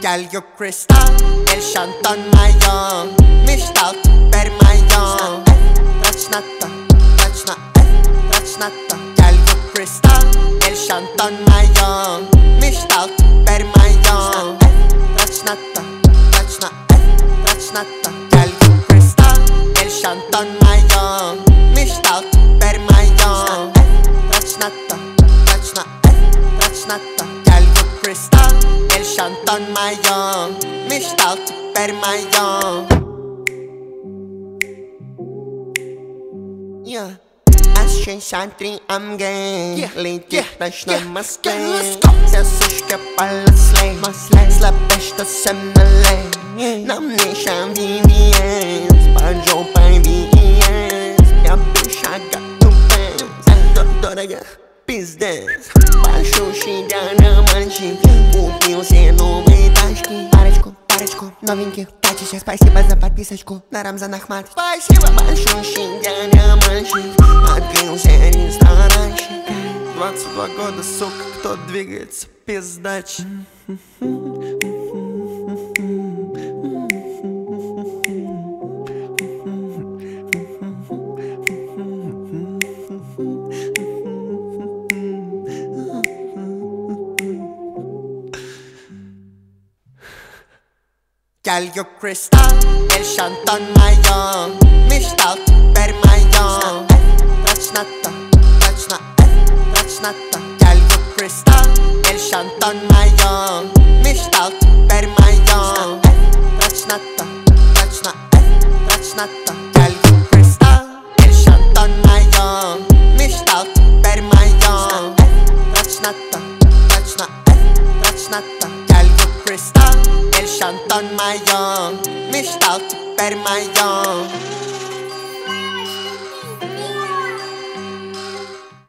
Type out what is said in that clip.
Girl, you crystal, el shantan mayon. Mishtal, per mayon. That's not the, that's not, that's not the. Girl, you crystal, el shantan mayon. Mishtal, per mayon. That's not the, that's not, that's not the. Girl, you crystal, el shantan mayon. Mishtal, per mayon. That's not the, that's not, that's not the. Girl, you crystal, el shantan mayon. Mishtal, per mayon. Yeah. Aşkın şantri am gay. Lejty też na maskę. Zasuszkę palasle. Slapeszta sem na lej. Na mnie się VVS. Parzą pan VVS. Ja bysza gatupę. Doroga pizdes. Patrzył się na manci. Kupił się nowe taśki. Парочку новеньких тачек. Спасибо за подписочку на Рамзан Ахмат. Спасибо. Большой щеня мальчик. Открылся ресторанчик. 22 года, сука, кто двигается, пиздач. Girl, you crystal, el shantan mayon. Mishtal, per mayon. That's not the, that's not, that's not the. Girl, you crystal, el shantan mayon. Mishtal, per mayon. That's not the, that's not, that's not the. Girl, you crystal, el shantan mayon. Mishtal, per mayon. That's not the, that's not, that's not the. Girl, you crystal, el shantan mayon. Mishtal, per mayon.